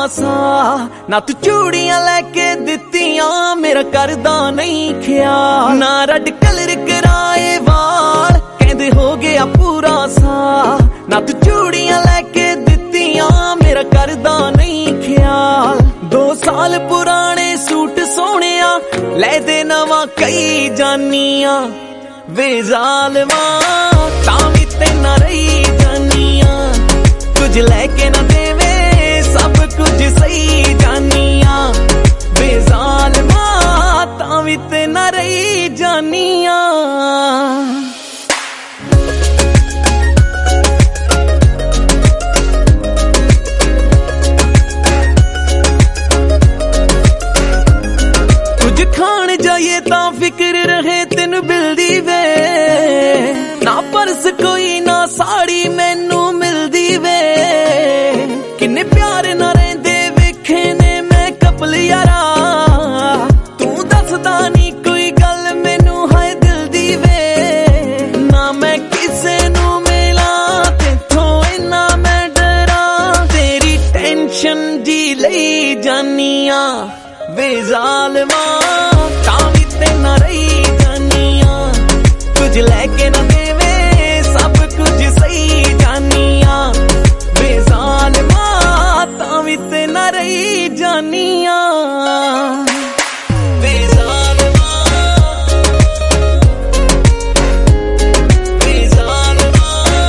सा ना तू चूड़ियां लैके दित्तियां मेरा करदा नहीं ख्याल ना रेड कलर कराए वाल कहंदे हो गया पूरा सा ना तू चूड़ियां लैके दित्तियां मेरा करदा नहीं ख्याल 2 साल पुराने सूट सोहणिया लै दे नवां कई जानियां वे ज़ालिमा तां वी ते ना रही जानियां कुछ लैके ना देवे सब कुछ सही जानियां वे ज़ालिमा तां वी ते ना रही जानियां खान जाइए ता फिक्र रहे तेन मिलदी वे ना परस कोई ना साड़ी मैनू मिलदी वे किन्ने प्यार ना रहिंदे वेखे ने मैं कपल यारा तू दसदा नी कोई गल मैनू हाय दिल दी वे ना मैं किसे नू मिला तेथों इन्ना मैं डरा तेरी टेंशन जी लई जानियां वे ज़ालिमा तां वी ते ना रही जानियां कुछ लैके ना देवे सब कुछ सही जानियां वे ज़ालिमा तां वी ते ना रही जानियां वे ज़ालिमा वे ज़ालिमा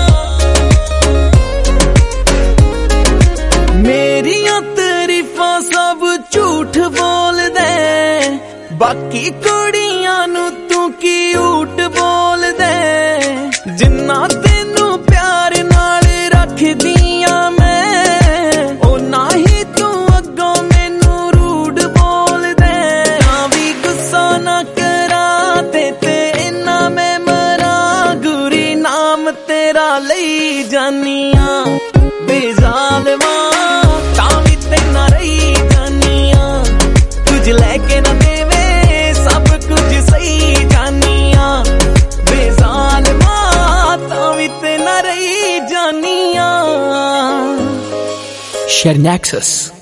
मेरियां तारीफां सब झूठ बोल दे बाकी कुड़ियां नू तू की ऊट बोल दे जिन्ना तेनू प्यार नाल रखदियां मैं ओना ही तू अग्गों मैनू रूड बोल दे ना भी गुस्सा ना करा ते इन्ना मैं मरा गुरी नाम तेरा लई जानियां वे ज़ालिमा तां वी ते ना रही जानियां कुछ लैके ना देवे सब कुछ सही जानियां वे ज़ालिमा तां वी ते ना रही जानियां Share Nexus.